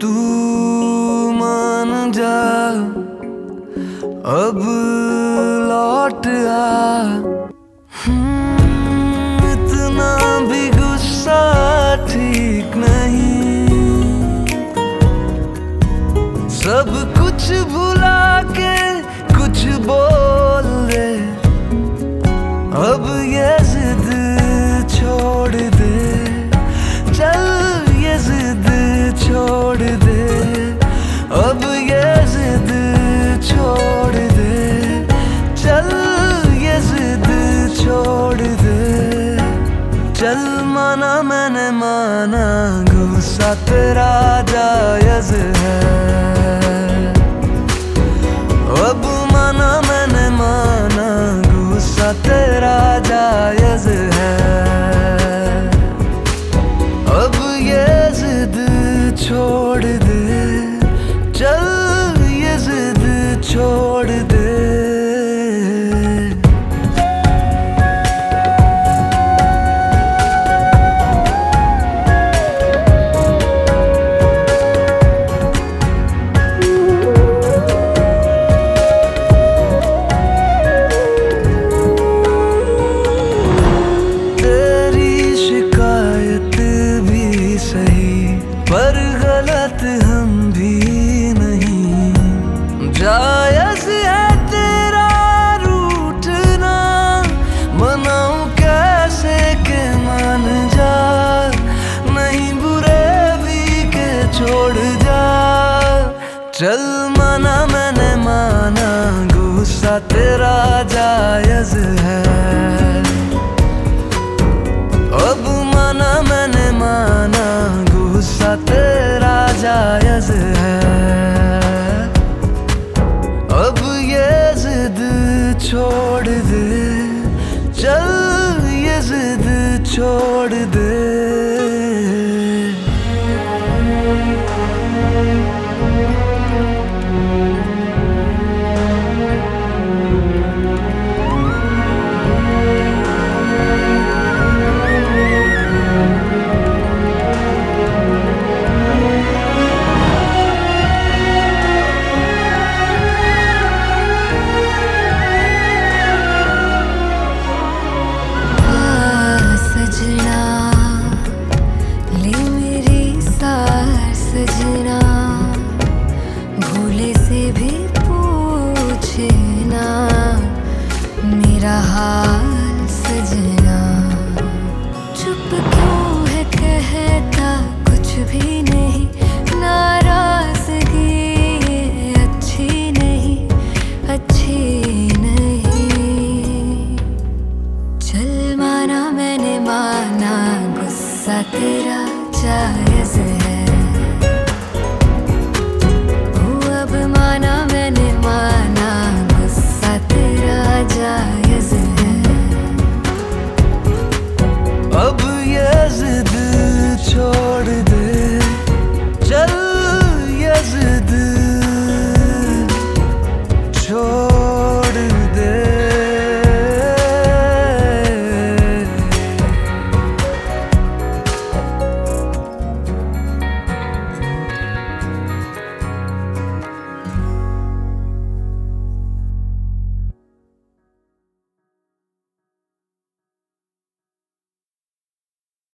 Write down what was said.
तू मान जा, अब लौट आ। इतना भी गुस्सा ठीक नहीं, सब कुछ भुला के कुछ बोल दे। अब ये जिद छोड़ दे, चल ये जिद छोड़ दे। अब ये जिद छोड़ दे, चल ये जिद छोड़ दे। चल माना मैंने माना, गुस्सा तेरा जायज है। अब माना मैंने माना, गुस्सा तेरा जायज है। अब ये जिद छोड़ दे, चल ये जिद छोड़ दे। पर गलत हम भी नहीं, जायज है तेरा रूठना। मनाऊं कैसे के मान जा, नहीं बुरे भी के छोड़ जा। चल माना मैंने माना, गुस्सा तेरा जायज है। अब माना मैंने माना, गुस्सा तेरा जायज है। अब ये जिद छोड़ दे, चल ये जिद छोड़ दे। सजना भोले से भी पूछे ना मेरा हाल सजना। चुप क्यों है कहता कुछ भी नहीं,